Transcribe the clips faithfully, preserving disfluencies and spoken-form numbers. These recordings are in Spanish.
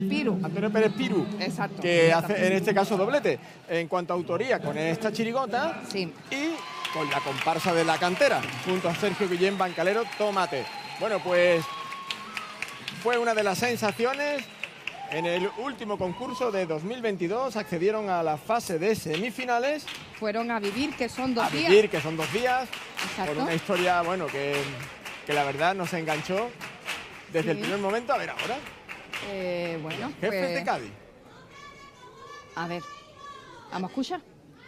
Piru. Antonio Pérez Piru. Exacto. Que hace en este caso doblete en cuanto a autoría con esta chirigota. Sí. Y con la comparsa de la cantera, junto a Sergio Guillén Bancalero Tomate. Bueno, pues fue una de las sensaciones. En el último concurso de dos mil veintidós accedieron a la fase de semifinales. Fueron a vivir, que son dos a días. A vivir, que son dos días. Exacto. Con una historia, bueno, que, que la verdad nos enganchó desde Sí. el primer momento. A ver ahora. Eh, bueno, Jefes pues, de Cádiz. A ver, ¿vamos a escuchar?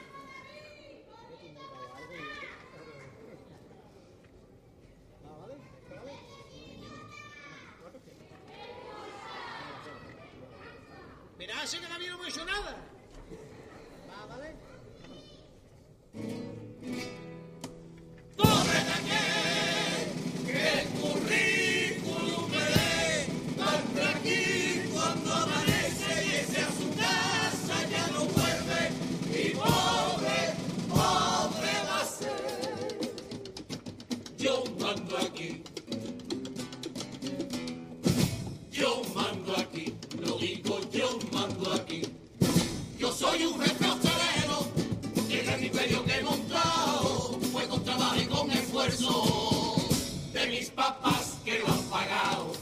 Mira, así que todavía no hemos hecho nada. Va, ¿vale? Pobre de aquel que el currículum me lee tan tranquilo cuando amanece y ese a su casa ya no vuelve. Y pobre, pobre va a ser. Yo mando aquí. Yo mando aquí. Lo digo, yo mando aquí. Yo soy un jefe hostelero y en el imperio que he montado fue con trabajo y con esfuerzo de mis papás que lo han pagado.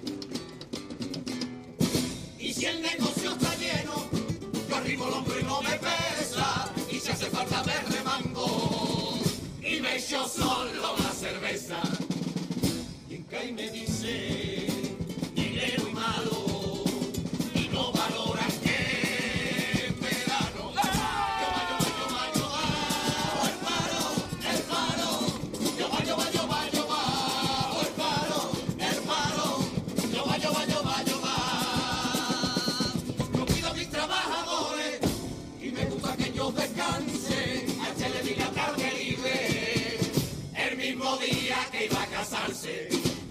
Y si el negocio está lleno, yo arrimo el hombro y no me pesa. Y si hace falta me remango y me echo solo la cerveza. Y en Cádiz me dice dinero y malo. No valoran que en verano yo va, yo va, yo va, yo va, el paro, el paro, yo va, yo va, yo va, yo va, el paro, el paro, yo va, yo va, yo va, yo va. Yo cuido a mis trabajadores y me gusta que ellos descansen, a este le di la tarde libre, el mismo día que iba a casarse.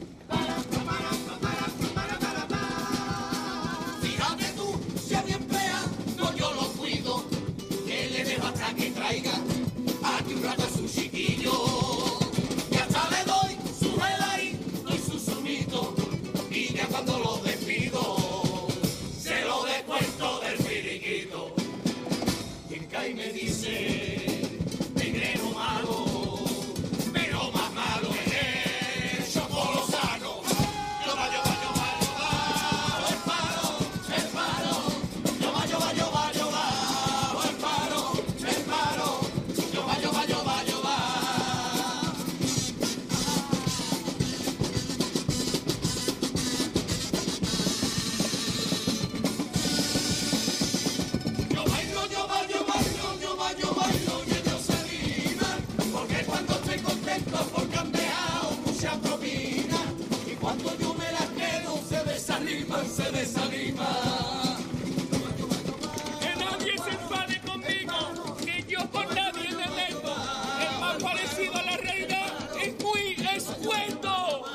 Que traiga aquí un rato a su chiquillo y hasta le doy su heladito y su zumito y ya cuando lo despido se lo descuento del finiquito. Y en Cádiz me dice negrero malo, pero más malo es el chocolosano. Yo va, yo va, yo va, yo va, el paro, el paro, yo va, yo va, yo va, yo va. Porque han dejado mucha propina y cuando yo me la quedo se desaniman, se desaniman. Que nadie se enfade conmigo, que yo por nadie me meto. El más parecido a la realidad es muy escueto.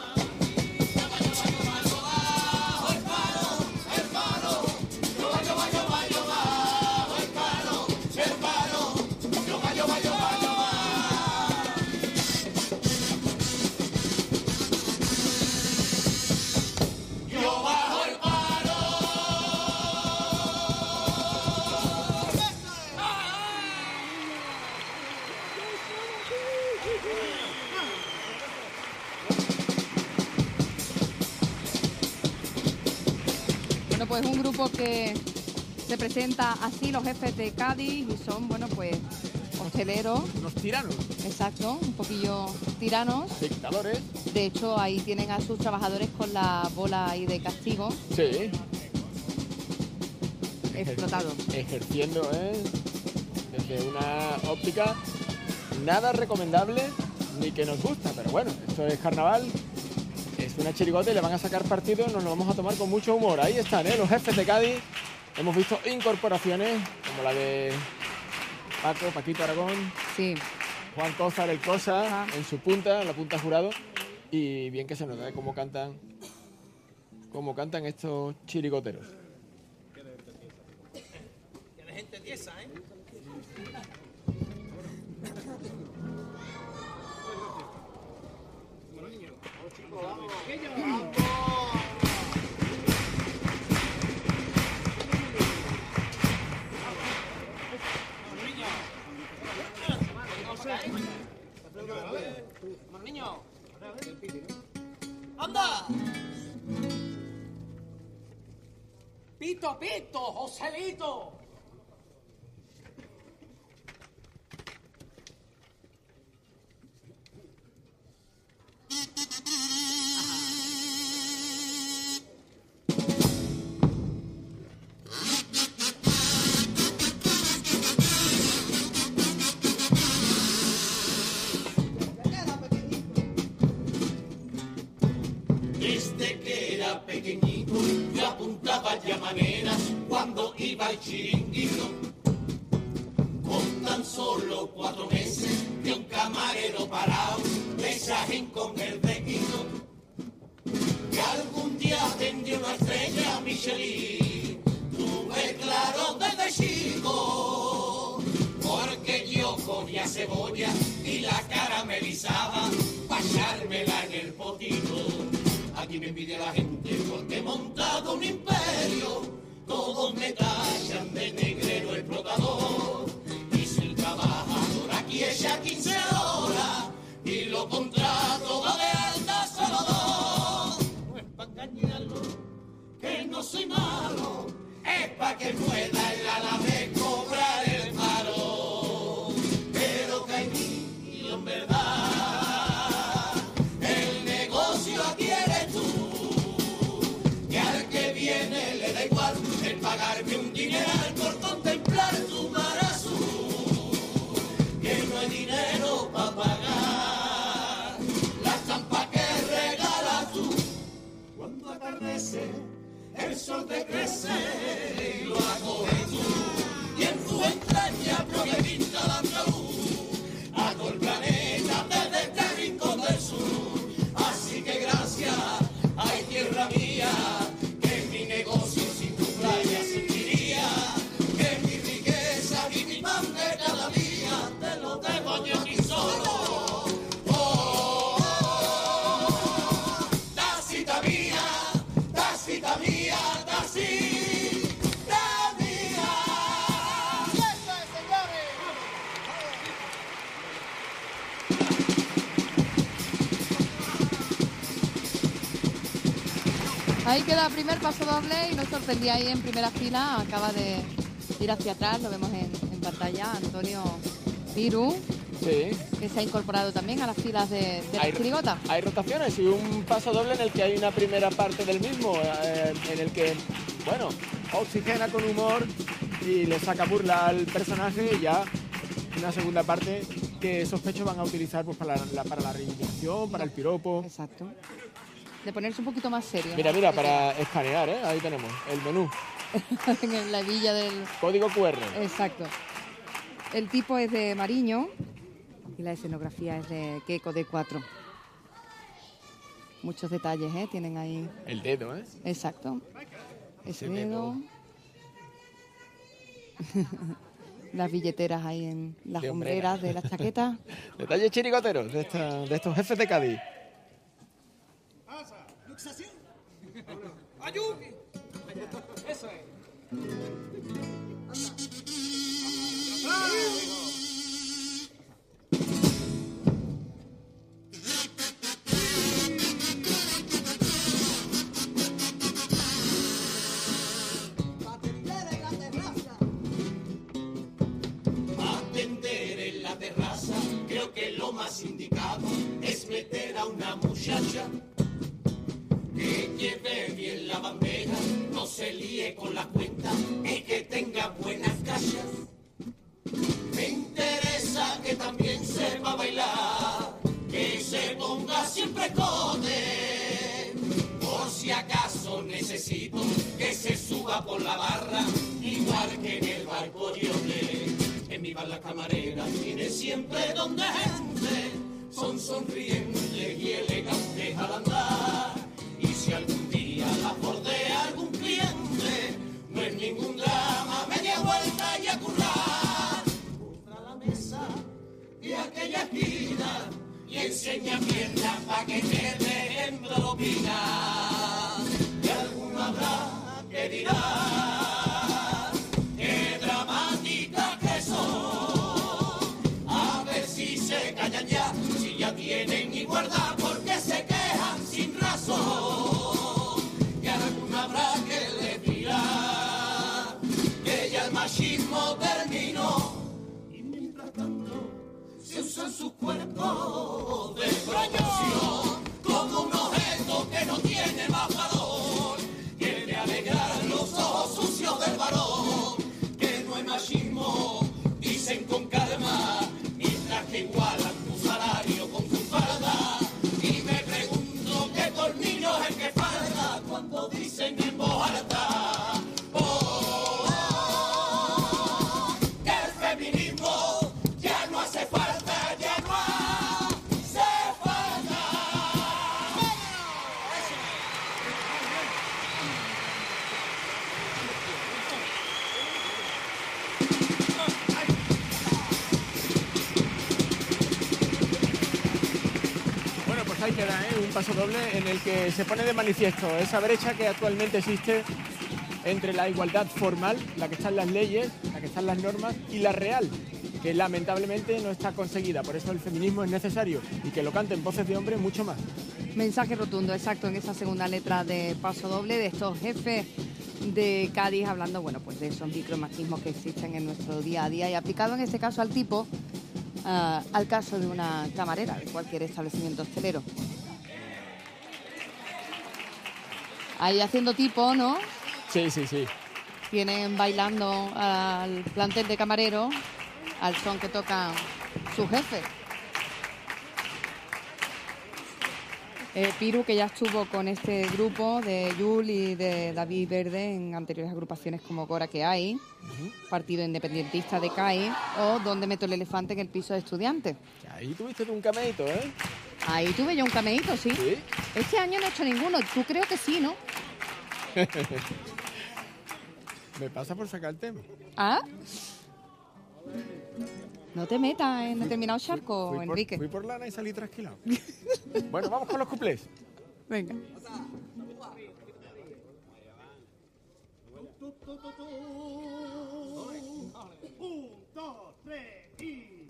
Bueno, pues un grupo que se presenta así, los Jefes de Cádiz, y son, bueno, pues hosteleros. Unos tiranos. Exacto, un poquillo tiranos. Dictadores. De hecho, ahí tienen a sus trabajadores con la bola ahí de castigo. Sí. Explotado. Ejerciendo, ¿eh? Desde una óptica nada recomendable ni que nos gusta, pero bueno, esto es carnaval, es una chirigota y le van a sacar partido, nos lo vamos a tomar con mucho humor. Ahí están, ¿eh? Los Jefes de Cádiz. Hemos visto incorporaciones como la de Paco, Paquito Aragón, sí. Juan Cózar, el Cosa, Ajá. en su punta, en la punta jurado, y bien que se nota, ¿eh? Cómo cantan, cómo cantan estos chirigoteros. Que de gente tiesa, ¿eh? Pito, pito, Joselito. Desde que era pequeñito yo apuntaba ya maneras cuando iba al chiringuito. Con tan solo cuatro meses de un camarero parado, mensaje con el dedito. Que algún día tendría una estrella Michelin, tuve claro desde chico. Porque yo cogía cebolla y la caramelizaba pa' echármela en el potito. Aquí me envidia la gente porque he montado un imperio. Todos me tachan de negrero explotador. Y si el trabajador aquí echa quince horas y lo contrato va de alta solo dos. No es pa' engañarlo, que no soy malo, es pa' que pueda el ala de cobrar el paro. Pero que hay mil en verdad, el negocio aquí eres tú. Que al que viene le da igual el pagarme un dineral por contemplar tu mar azul. Que no hay dinero pa' pagar la estampa que regalas tú. Cuando atardece el sol te crece y lo acoges tú. Y en tu entraña propia pinta la andaluz a todo el planeta desde este rincón del sur. Así que gracias, ay tierra mía, que mi negocio sin tu playa existiría. Que mi riqueza y mi pan de cada día te lo debo yo aquí solo. Oh, oh, oh, tacita mía, tacita mía, tacita mía. ¡Eso es, señores! Ahí queda el primer paso doble y nos sorprendía ahí en primera fila. Acaba de ir hacia atrás, lo vemos en, en pantalla, Antonio Piru, Sí. que se ha incorporado también a las filas de, de Hay- la chirigota. Hay rotaciones y un paso doble en el que hay una primera parte del mismo, eh, en el que, bueno, oxigena con humor y le saca burla al personaje, y ya una segunda parte que sospecho van a utilizar pues para la, la- para la reivindicación, para el piropo. Exacto. De ponerse un poquito más serio. Mira, ¿no? mira, para escanear, ¿eh? Ahí tenemos el menú, en la villa del... código cu erre. Exacto. El tipo es de Mariño y la escenografía es de Keiko de cuatro. Muchos detalles, ¿eh? Tienen ahí. El dedo, ¿eh? Exacto. Ese Ese dedo. Las billeteras ahí en las Qué hombreras hombrera. de las chaquetas. Detalles chirigoteros de, esta- de estos jefes de Cádiz. Ayuki. Eso es. Atender en la terraza, creo que lo más indicado es meter a una muchacha que lleve bien la bandeja, no se líe con la cuenta y que tenga buenas calles. Me interesa que también sepa bailar, que se ponga siempre cote. Por si acaso necesito que se suba por la barra, igual que en el barco Yote. En mi bar la camarera tiene siempre donde gente son sonrientes y elegantes al andar. Y si algún día la bordea algún cliente, no es ningún drama, media vuelta y a currar. Busca la mesa de aquella esquina y enseña piernas pa' que te dejen propina. Y alguna habrá que dirá, qué dramáticas que son. A ver si se callan ya, si ya tienen igualdad, porque se quejan sin razón. machismo terminó y mientras tanto se usan sus cuerpos de promoción como un objeto que no tiene más valor que el de alegrar los ojos sucios del varón. Que no hay machismo, dicen con calma, mientras que igualan tu salario con tu falda. Y me pregunto qué tornillo es el que falta cuando dicen en voz alta. Ahí queda, ¿eh? Un paso doble en el que se pone de manifiesto esa brecha que actualmente existe entre la igualdad formal, la que está en las leyes, la que está en las normas, y la real, que lamentablemente no está conseguida. Por eso el feminismo es necesario y que lo canten voces de hombres mucho más. Mensaje rotundo, exacto, en esa segunda letra de paso doble de estos jefes de Cádiz, hablando, bueno, pues de esos micromachismos que existen en nuestro día a día y aplicado en este caso al tipo. Uh, al caso de una camarera de cualquier establecimiento hostelero. Ahí haciendo tipo, ¿no? Sí, sí, sí. Tienen bailando al plantel de camarero al son que toca su jefe. Eh, Piru, que ya estuvo con este grupo de Yul y de David Verde en anteriores agrupaciones como Gora que hay, uh-huh. Partido Independentista de C A I, o Donde meto el elefante en el piso de estudiantes. Ahí tuviste un cameíto, ¿eh? Ahí tuve yo un cameíto, ¿sí? ¿Sí? Este año no he hecho ninguno. Tú creo que sí, ¿no? Me pasa por sacar el tema. ¿Ah? No te metas en determinado charco, fui, fui Enrique. Por, fui por lana y salí trasquilado. Bueno, vamos con los cuplés. Venga. Un, dos, tres y...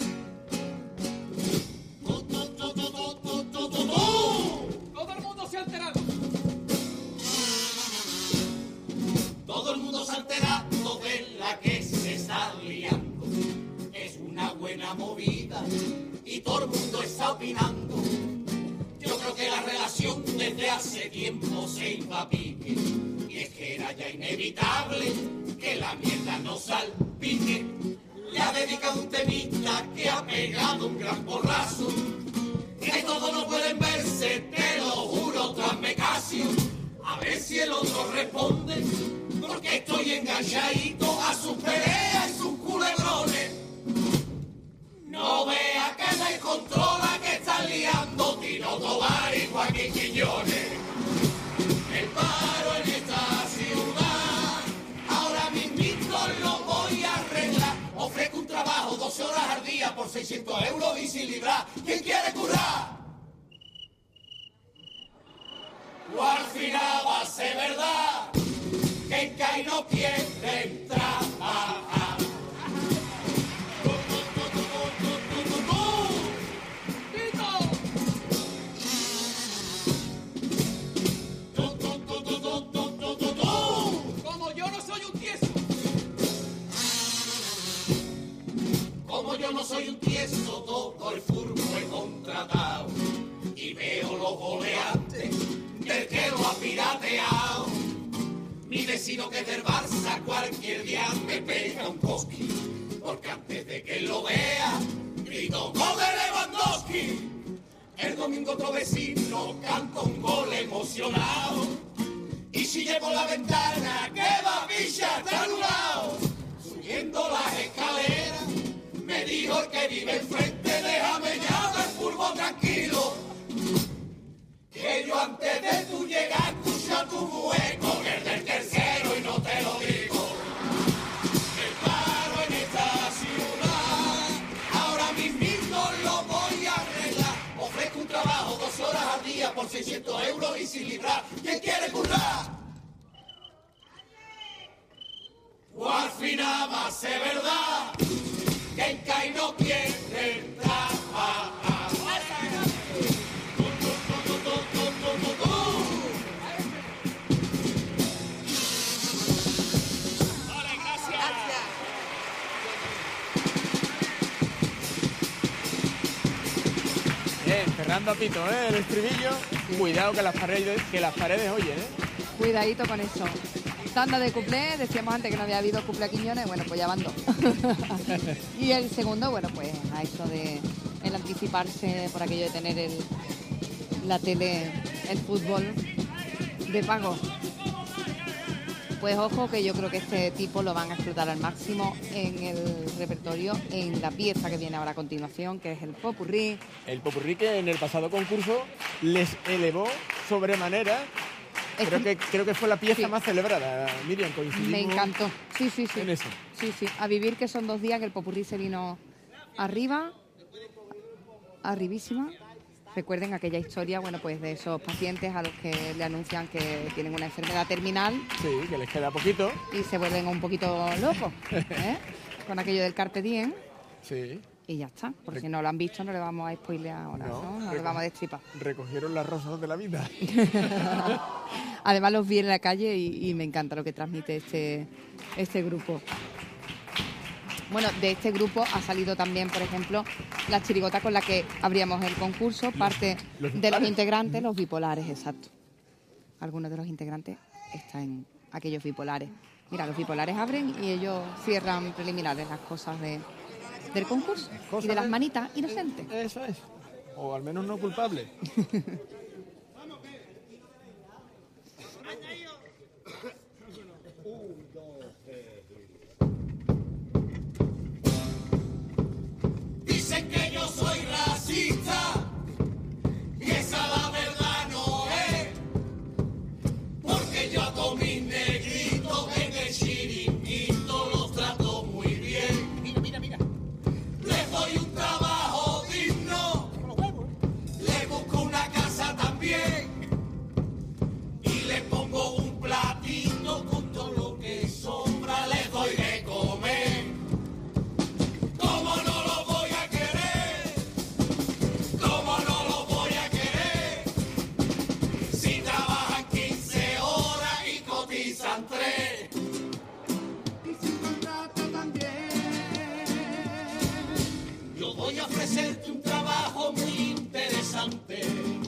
Todo el mundo se ha alterado. Todo el mundo se ha alterado de la que se está liando. Es una buena movida y todo el mundo está opinando. Yo creo que la relación desde hace tiempo se iba a pique. Y es que era ya inevitable que la mierda no salpique. Le ha dedicado un temita que ha pegado un gran porrazo. Que todos no pueden verse, te lo juro, tráeme Casio. A ver si el otro responde, porque estoy enganchadito a sus peleas y sus culebrones. No vea que me controla, que están liando Tino Tobar y Joaquín Quiñones. El paro en esta ciudad, ahora mismito lo voy a arreglar. Ofrezco un trabajo doce horas al día por seiscientos euros y sin librar. ¿Quién quiere currar? O al final va a ser verdad que en CAI no quiere entrar. Como yo no soy un tieso. Como yo no soy un tieso, todo el furbo he contratado. Y veo los boleantes del que lo ha pirateado. Mi vecino que es del Barça cualquier día me pega un cosqui. Porque antes de que lo vea, grito ¡gol de Lewandowski! El domingo otro vecino canta un gol emocionado. Y sigue por la ventana, que va Villa, está anulado. Subiendo las escaleras, me dijo el que vive enfrente, déjame ya del furbo tranquilo. Que yo antes de tu llegar escuché a tu mujer con el del tercero y no te lo digo. El paro en esta ciudad, ahora mismito lo voy a arreglar. Ofrezco un trabajo doce horas al día por seiscientos euros y sin librar. ¿Quién quiere currar? O al final va a ser verdad que en CAI no quiere entrar. cerrando a pito, ¿eh? El estribillo. Sí. Cuidado que las paredes, que las paredes oyen, ¿eh? Cuidadito con eso. Tanda de cuplé, decíamos antes que no había habido cuplé a Quiñones, bueno, pues ya van dos. Y el segundo, bueno, pues a eso de el anticiparse por aquello de tener el, la tele, el fútbol de pago. Pues ojo que yo creo que este tipo lo van a explotar al máximo en el repertorio, en la pieza que viene ahora a continuación, que es el popurrí. El popurrí que en el pasado concurso les elevó sobremanera. Es Creo que, creo que fue la pieza sí. más celebrada, Miriam, coincidimos. Me encantó. Sí, sí, sí. En eso. Sí, sí. A vivir, que son dos días que el popurrí se vino arriba, arribísima. Recuerden aquella historia, bueno, pues de esos pacientes a los que le anuncian que tienen una enfermedad terminal. Sí, que les queda poquito. Y se vuelven un poquito locos, ¿eh? Con aquello del Carpe Diem. Sí. Y ya está. Por si no lo han visto, no le vamos a spoilear ahora, ¿no? No, no le vamos a destripar. Recogieron las rosas de la vida. Además los vi en la calle y, y me encanta lo que transmite este, este grupo. Bueno, de este grupo ha salido también, por ejemplo, la chirigota con la que abríamos el concurso, parte los de los integrantes, los bipolares, exacto. Algunos de los integrantes están en aquellos bipolares. Mira, los bipolares abren y ellos cierran preliminares las cosas de, del concurso Cosas y de las de- manitas inocentes. Eso es. O al menos no culpable. Dicen que yo soy racista y esa la verdad no es, porque yo a todos mis negritos en el chiringuito los trato muy bien. Mira, mira, mira. Les doy un trabajo digno, les busco una casa también y les pongo un platito con todo lo que sobra, les doy de comer. ¿Cómo no lo voy a querer? ¿Cómo no lo voy a querer? Si trabajan quince horas y cotizan tres. Y sin contrato también. Yo voy a ofrecerte un trabajo muy interesante.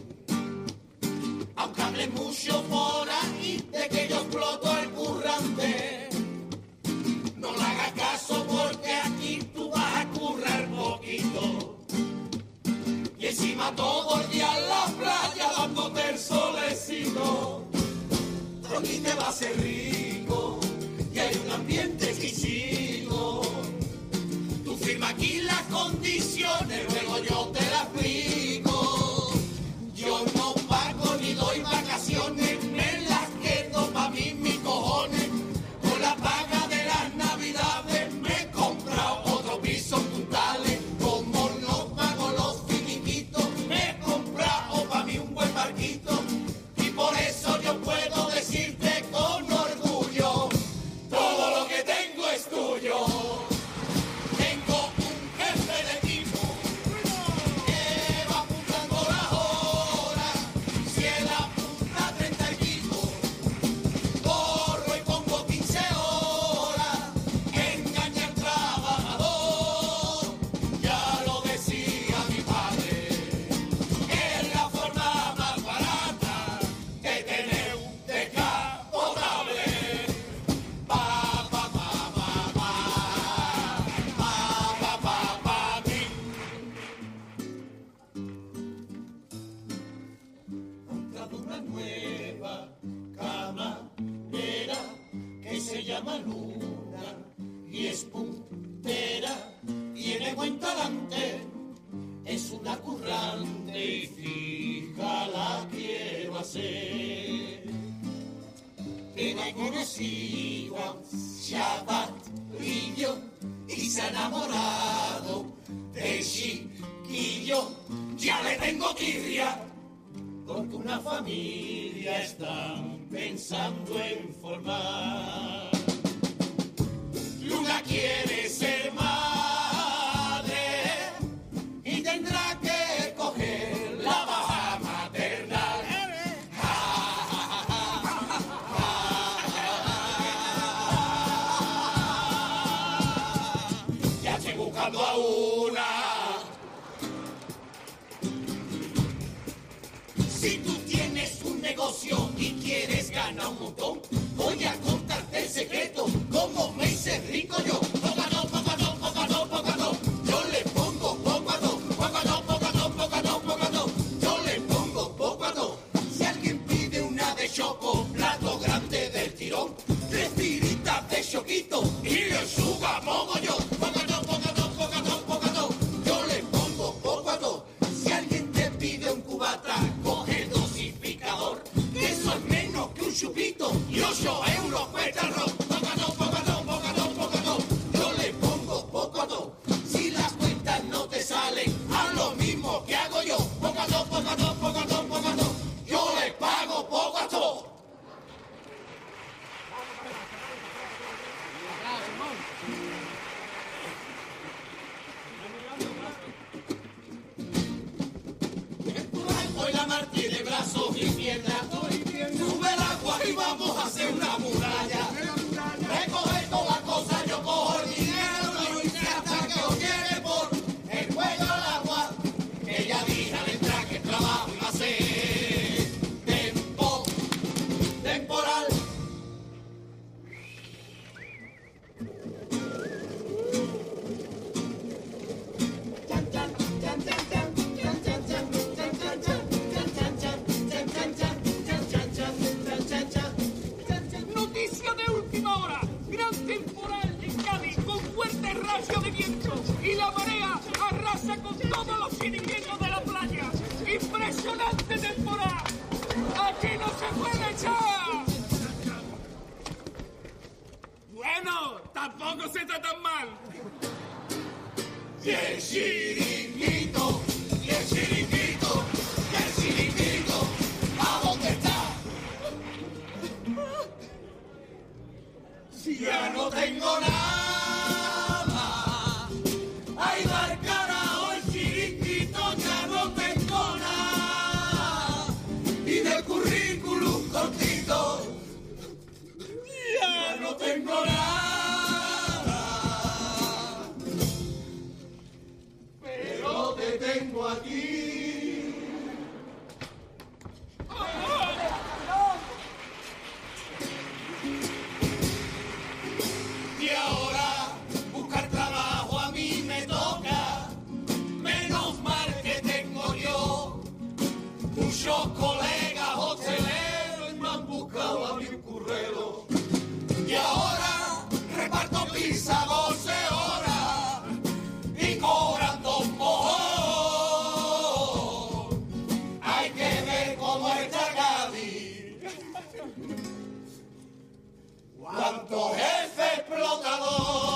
Aunque hable mucho por ahí de que yo exploto el currante. No le hagas caso porque aquí tú vas a currar poquito. Y encima todo el día en la playa dándote el solecito. Aquí te va a hacer rico y hay un ambiente exquisito. Tú firma aquí las condiciones, luego yo te las explico. Yo no pago ni doy vacaciones, me las quedo pa' mí mis cojones. Con la paga de las navidades me he comprado otro piso en Puntales. Como no pago los finiquitos, me he comprado pa' mí un buen barquito. Y por eso yo puedo decirte con orgullo, todo lo que tengo es tuyo. Tengo un jefe de equipo que va apuntando las horas. Si él apunta treinta y pico, corro y pongo quince horas. Engaña al trabajador, ya lo decía mi padre. Es la forma más barata de tener un descapotable. Pa, pa, pa, pa, pa. Pa, pa, pa, pa, pi. Comprado una nueva camarera que se llama Luna y es puntera, tiene buen talante, es una currante y fija la quiero hacer. Tiene conocido a Shabbat Brillo y se ha enamorado del chiquillo. Ya le tengo tirria porque una familia están pensando en formar. Luna quiere ser madre y tendrá que coger la baja maternal. Ya estoy buscando a una y pierna. Sube el agua y vamos a hacer una muralla. Recoge todas las cosas, yo cojo el dinero y hasta que os llegue por el cuello al agua. Ella dijo al entrar que el trabajo iba a ser tempo, temporal. Noticia de última hora. Gran temporal en Cádiz con fuerte rayo de viento y la marea arrasa con todos los chiringuitos de la playa. Impresionante temporal. Aquí no se puede echar. Bueno, tampoco se está tan mal. Y el chiringuito, y el chiringuito, y el chiringuito, ¿a dónde está? Si ya no tengo nada, ay, dar carajo, el chiringuito ya no tengo nada, y del currículum cortito, ya no tengo nada, pero te tengo aquí. Y ahora buscar trabajo a mí me toca, menos mal que tengo yo muchos colegas hosteleros y me han buscado a mi currero. Y ahora reparto pizza doce horas y cobran dos mojos. Hay que ver cómo está Cádiz. ¡Cuánto jefe explotador!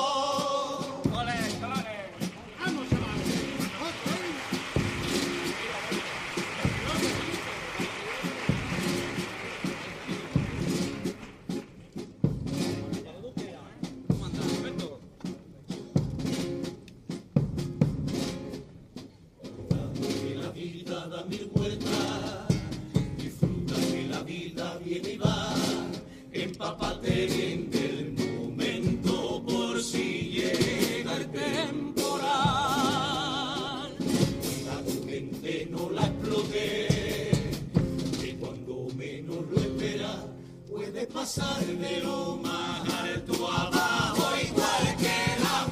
Que la vida da mil vueltas, disfruta que la vida viene y va, empápate bien del momento por si llega el temporal. Cuida tu mente, no la explote, que cuando menos lo esperas puedes pasar de lo más alto abajo, igual que las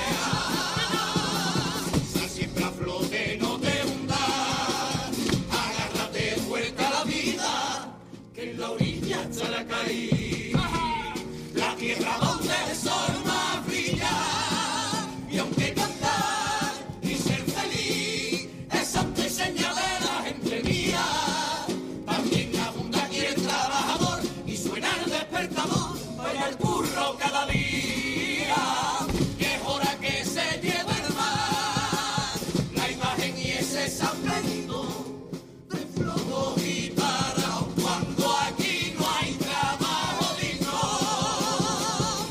mareas. Sal siempre a flote, no te hundas, agárrate fuerte a la vida, que en la orilla está la caída, la tierra donde el sol más brilla. Y aunque cantar y ser feliz es santo y señal de la gente mía, también abunda aquí el trabajador y suena el despertador para el curro cada día. Que es hora que se lleve el mar la imagen y ese San Benito de flojo y parado cuando aquí no hay trabajo digno.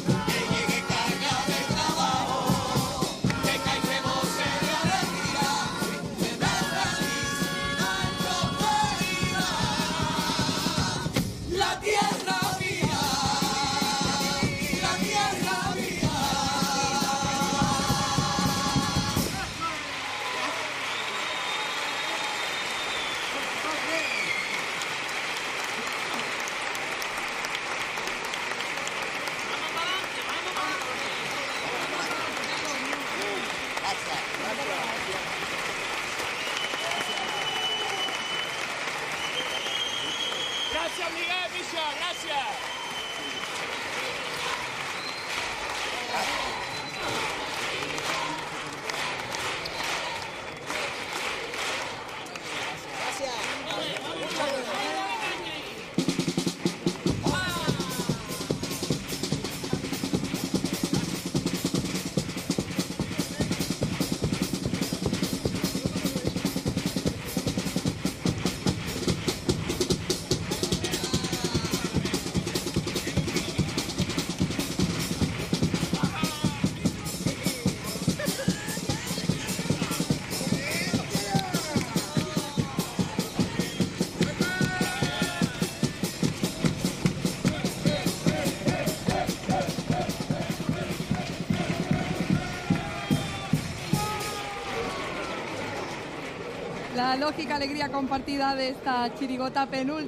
la lógica alegría compartida de esta chirigota penúltima.